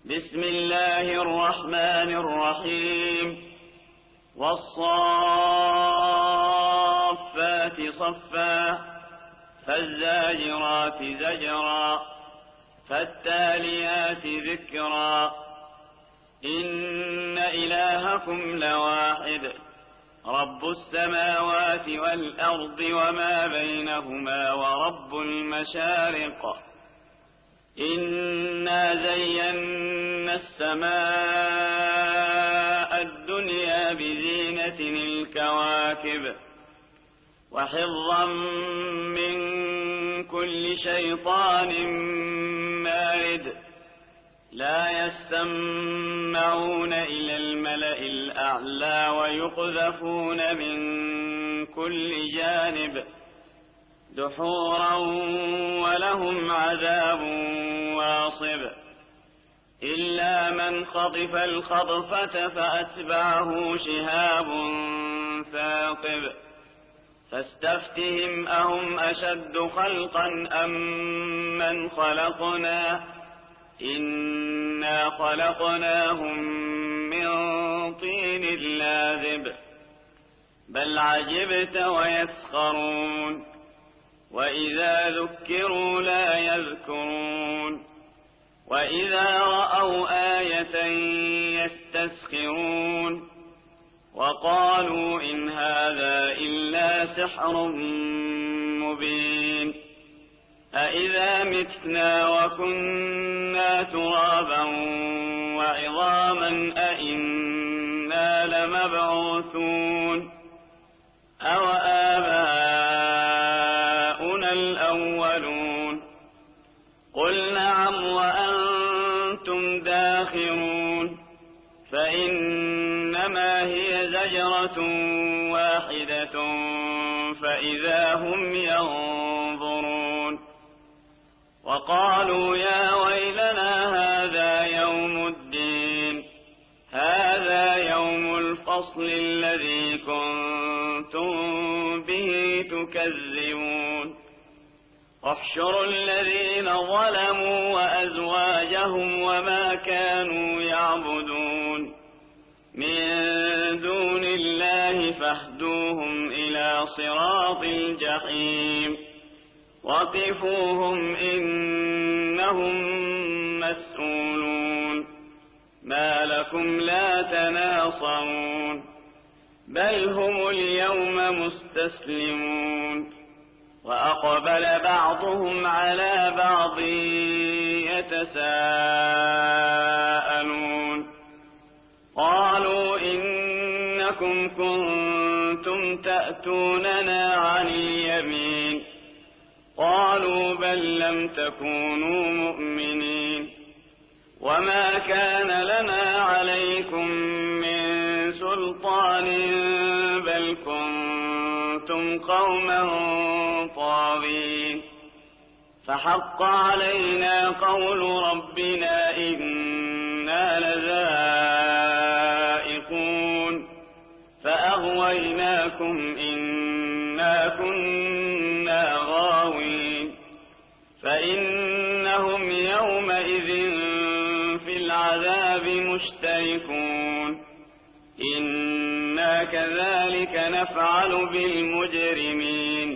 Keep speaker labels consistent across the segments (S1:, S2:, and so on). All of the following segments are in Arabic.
S1: بسم الله الرحمن الرحيم والصافات صفا فالزاجرات زجرا فالتاليات ذكرا إن إلهكم لواحد رب السماوات والأرض وما بينهما ورب المشارق إنا زينا السماء الدنيا بزينة الكواكب وحفظا من كل شيطان مارد لا يستمعون إلى الملأ الأعلى ويقذفون من كل جانب دحورا ولهم عذاب واصب إلا من خطف الخطفة فأتبعه شهاب ثاقب فاستفتهم أهم أشد خلقا أم من خلقنا إنا خلقناهم من طين لاذب بل عجبت ويسخرون وإذا ذكروا لا يذكرون وإذا رأوا آية يستسخرون وقالوا إن هذا إلا سحر مبين أإذا متنا وكنا ترابا وعظاما أإنا لمبعوثون أو آباؤنا الأولون قل نعم وأنتم داخرون فإنما هي زجرة واحدة فإذا هم ينظرون وقالوا يا ويلنا هذا يوم الدين هذا يوم الفصل الذي كنتم به تكذبون احشروا الذين ظلموا وأزواجهم وما كانوا يعبدون من دون الله فاهدوهم إلى صراط الجحيم وقفوهم إنهم مسؤولون ما لكم لا تناصرون بل هم اليوم مستسلمون وأقبل بعضهم على بعض يتساءلون قالوا إنكم كنتم تأتوننا عن اليمين قالوا بل لم تكونوا مؤمنين وما كان لنا عليكم من سلطان بل كنتم قوما طاغين فحق علينا قول ربنا إنا لذائقون فأغويناكم إنا كنا غاوين فإنهم يومئذ في العذاب مشتركون إنا كذلك نفعل بالمجرمين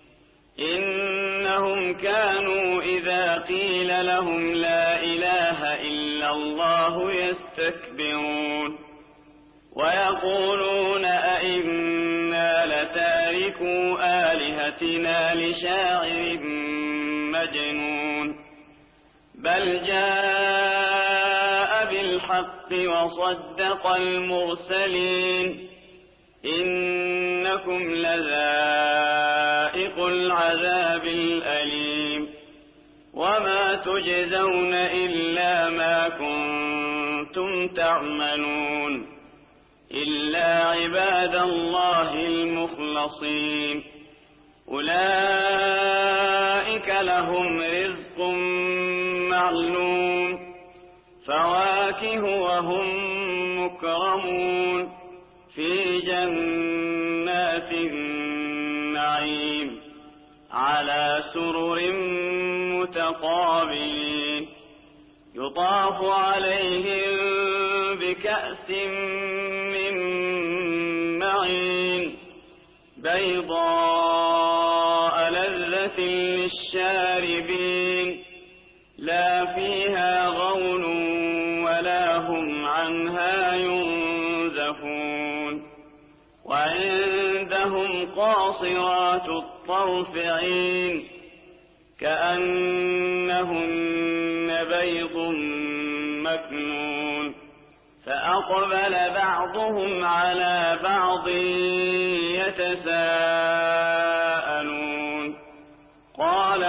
S1: إنهم كانوا إذا قيل لهم لا إله إلا الله يستكبرون ويقولون أئنا لتاركو آلهتنا لشاعر مجنون بل جاء بالحق وصدق المرسلين إنكم لذائق العذاب الأليم وما تجزون إلا ما كنتم تعملون إلا عباد الله المخلصين أولئك لهم رزق معلوم فواكه وهم مكرمون في جنات النعيم على سرر متقابلين يطاف عليهم بكأس من معين بيضاء لذة للشاربين لا فيها غول ولا هم عنها ينزفون وعندهم قاصرات الطرف عين كأنهن بيض مكنون فأقبل بعضهم على بعض يتساءلون قال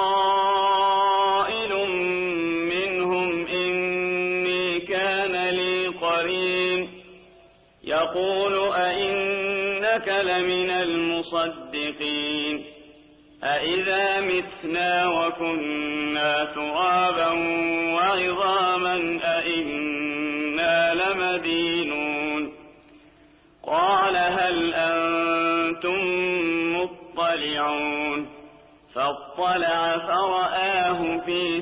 S1: قائل منهم إني كان لي قرين يقول أئنك لمن المصدقين أئذا متنا وكنا ترابا وعظاما أئنا لمدينون قال هل أنتم مطلعون فاطلع فرآه في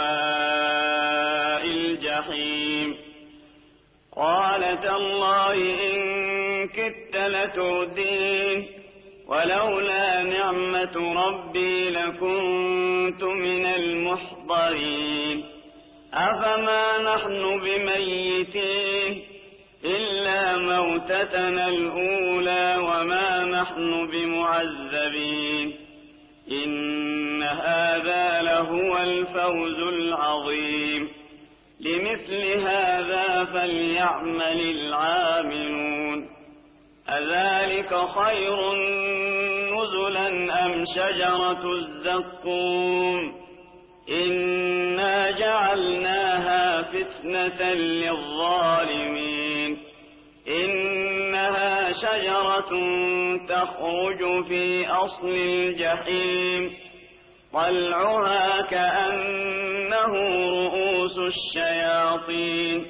S1: سواء الجحيم قال تالله إن كدت لتردين ولولا نعمة ربي لكنت من المحضرين أفما نحن بميتين إلا موتتنا الأولى وما نحن بمعذبين إن هذا لهو الفوز العظيم لمثل هذا فليعمل العاملون أذلك خير نزلا أم شجرة الزقوم إنا جعلناها فتنة للظالمين إنها شجرة تخرج في أصل الجحيم طلعها كأنه رؤوس الشياطين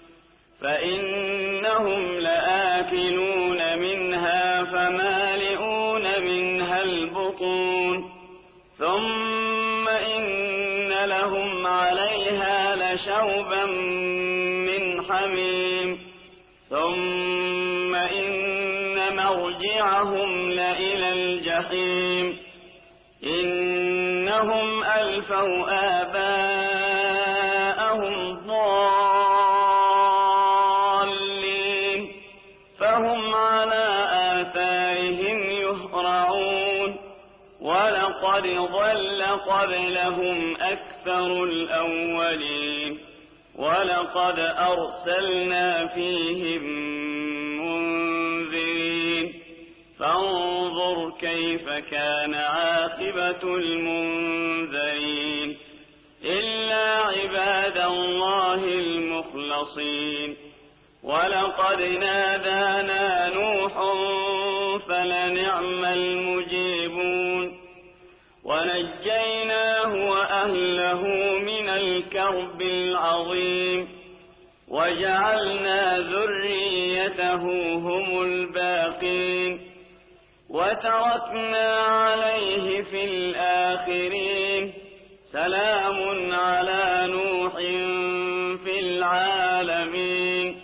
S1: فإنهم لآكلون منها فمالئون منها البطون ثم إن لهم عليها لشوبا من حميم ثم إن مرجعهم لإلى الجحيم إنهم ألفوا آباءهم ضالين فهم على آثارهم يهرعون ولقد ضل قبلهم أكثر الأولين ولقد أرسلنا فيهم منذرين فانظر كيف كان عاقبة المنذرين إلا عباد الله المخلصين ولقد نادانا نوح فلنعم المجيبون ونجيناه وأهله من الكرب العظيم وجعلنا ذريته هم الباقين وتركنا عليه في الآخرين سلام على نوح في العالمين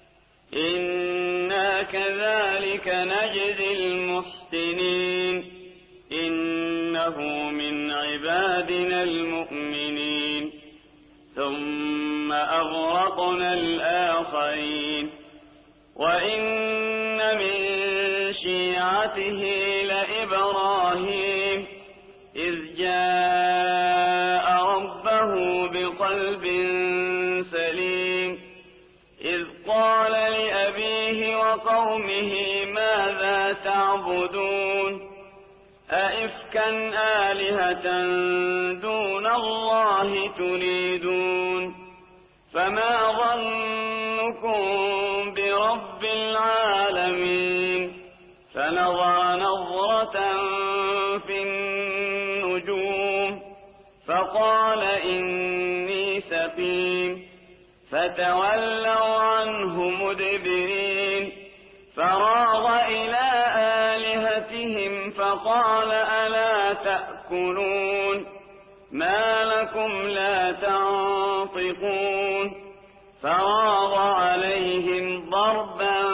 S1: إنا كذلك نجزي المحسنين إنه من عبادنا المؤمنين ثم أغرقنا الآخرين وإن من شيعته لإبراهيم إذ جاء ربه بقلب سليم إذ قال لأبيه وقومه ماذا تعبدون أئفكا آلهة دون الله تريدون فما ظنكم برب العالمين فنظر نظرة في النجوم فقال إني سقيم فتولوا عنه مدبرين فراغ إلى آلهتهم فقال ألا تأكلون ما لكم لا تنطقون فراغ عليهم ضربا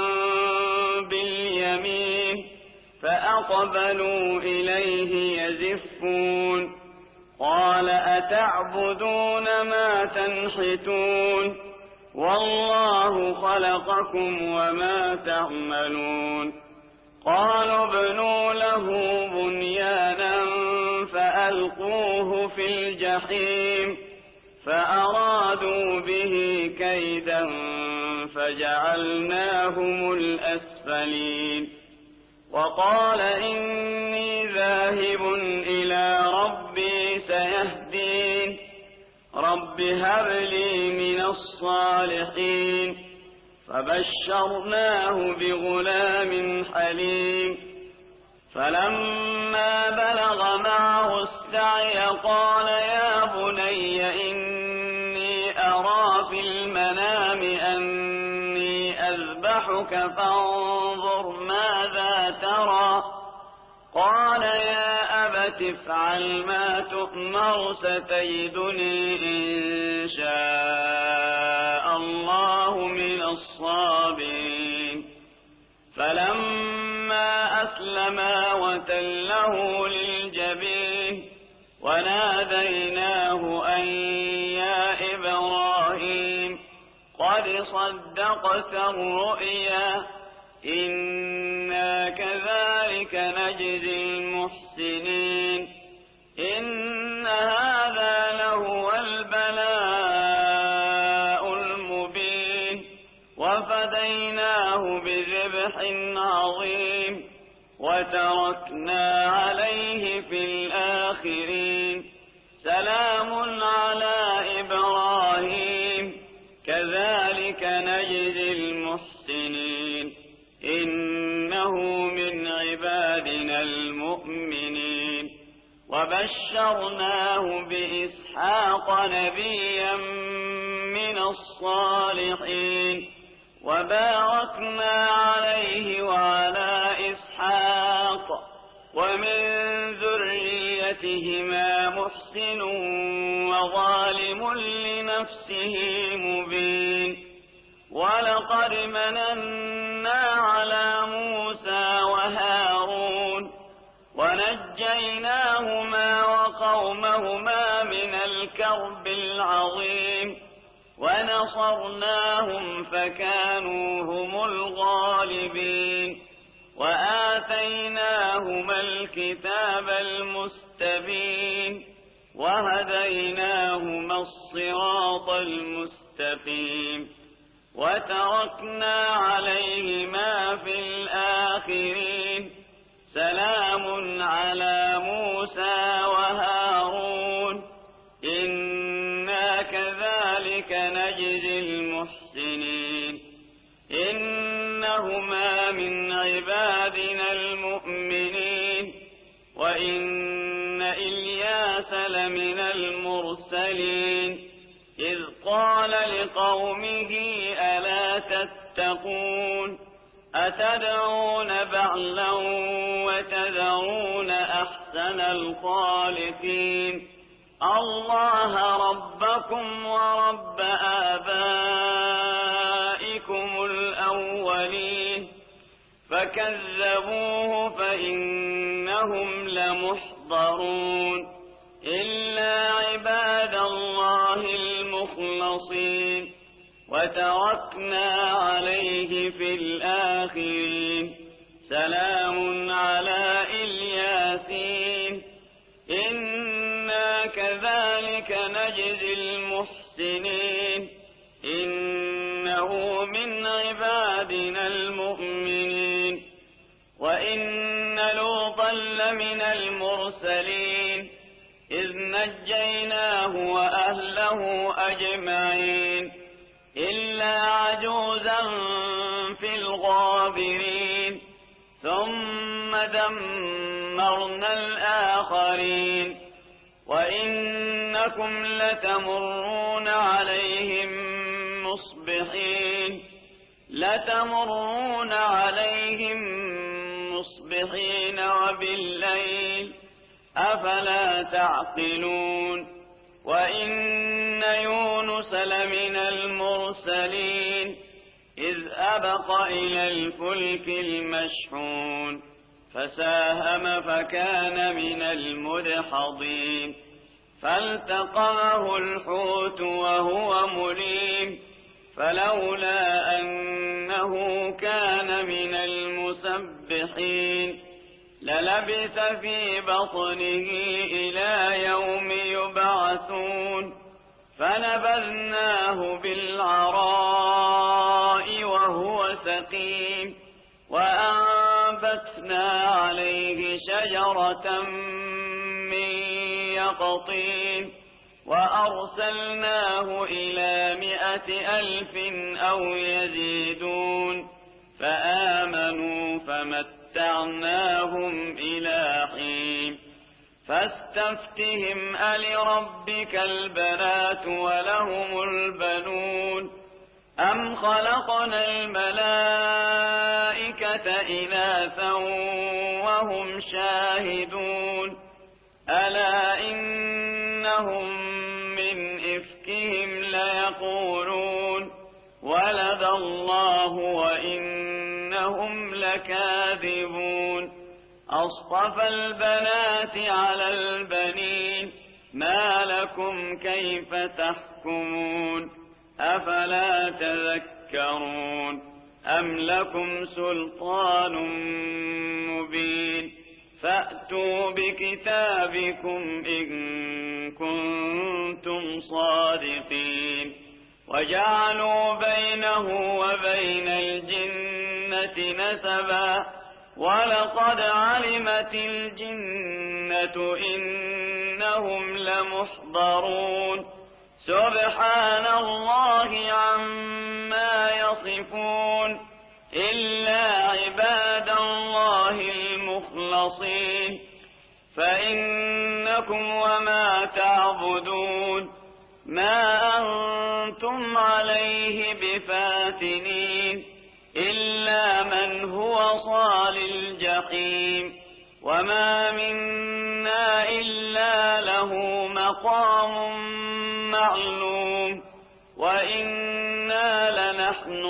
S1: باليمين فأقبلوا إليه يزفون قال أتعبدون ما تنحتون والله خلقكم وما تعملون قالوا ابنوا له بنيانا فألقوه في الجحيم فأرادوا به كيدا فجعلناهم الأسفلين وقال إني ذاهب إلى ربي سيهدين رب هب لي من الصالحين فبشرناه بغلام حليم فلما بلغ معه السعي قال يا بني إني أرى في المنام أني أذبحك فانظر ماذا ترى قال يا أبت افعل ما تؤمر ستجدني إن شاء الله من الصابرين فلما أسلما وتله للجبين وناديناه أن يا إبراهيم قد صدقت الرؤيا إنا كذلك نجزي المحسنين إن هذا لهو البلاء المبين وفديناه بذبح عظيم وتركنا عليه في الآخرين سلام على إبراهيم كذلك نجزي المحسنين إنه من عبادنا المؤمنين وبشرناه بإسحاق نبيا من الصالحين وباركنا عليه وعلى إسحاق ومن ذريتهما محسن وظالم لنفسه مبين ولقد مننا على موسى وهارون ونجيناهما وقومهما من الكرب العظيم ونصرناهم فكانوا هم الغالبين وآتيناهما الكتاب المستبين وهديناهما الصراط المستقيم وتركنا عليهما في الآخرين سلام على موسى وهارون إنا كذلك نجزي المحسنين إنهما من عبادنا المؤمنين وإن إلياس لمن المرسلين إذ قال لقومه ألا تتقون أتدعون بعلا وتذرون أحسن الخالقين الله ربكم ورب آبائكم الأولين فكذبوه فإنهم لمحضرون إلا عباد الله المخلصين وتركنا عليه في الآخرين سلام على الياسين إنا كذلك نجزي المحسنين إنه من عبادنا المؤمنين وإن لوطا لمن المرسلين إذ نجيناه وأهله أجمعين إلا عجوزا في الغابرين ثم دمرنا الآخرين وإنكم لتمرون عليهم مصبحين وبالليل أفلا تعقلون وإن يونس لمن المرسلين إذ أبق إلى الفلك المشحون فساهم فكان من المدحضين فالتقمه الحوت وهو مليم فلولا أنه كان من المسبحين للبث في بطنه إلى يوم يبعثون فنبذناه بالعراء وهو سقيم وأنبتنا عليه شجرة من يقطين وأرسلناه إلى 100,000 أو يزيدون فآمنوا فمتعناهم إلى حين فاستفتهم ألربك البنات ولهم البنون أم خلقنا الملائكة إناثا وهم شاهدون ألا إنهم من إفكهم ليقولون ولد الله وإنهم لكاذبون أصطفى البنات على البنين ما لكم كيف تحكمون أفلا تذكرون أم لكم سلطان مبين فأتوا بكتابكم إن كنتم صادقين وجعلوا بينه وبين الجنة نسبا ولقد علمت الجنة إنهم لمحضرون سبحان الله عما يصفون إلا عباد الله المخلصين فإنكم وما تعبدون ما أنتم عليه بفاتنين إلا من هو صال الجحيم وما منا إلا له مقام معلوم وإنا لنحن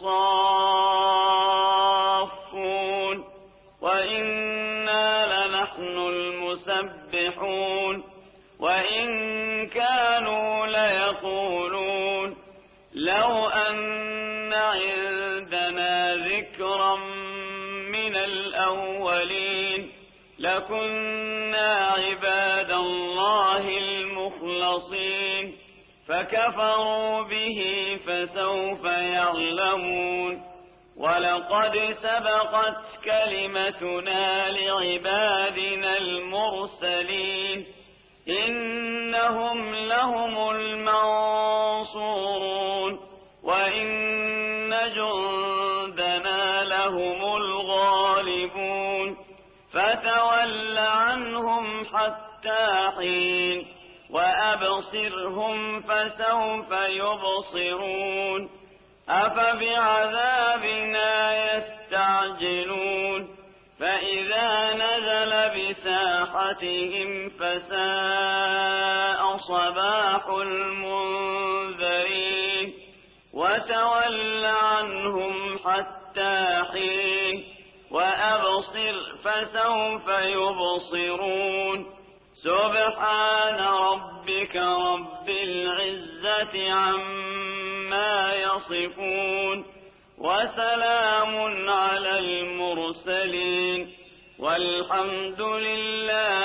S1: الصافون وإنا لنحن المسبحون وإن كانوا ليقولون لو أن عندنا ذكرا من الأولين لكنا عباد الله المخلصين فكفروا به فسوف يعلمون ولقد سبقت كلمتنا لعبادنا المرسلين إنهم لهم المنصورون وإن جندنا لهم الغالبون فتول عنهم حتى حين وأبصرهم فسوف يبصرون أفبعذابنا يستعجلون فإذا نزل بساحتهم فساء صباح المنذرين وتول عنهم حتى حين وأبصر فسوف يبصرون سبحان ربك رب العزة عما يصفون وسلام على المرسلين والحمد لله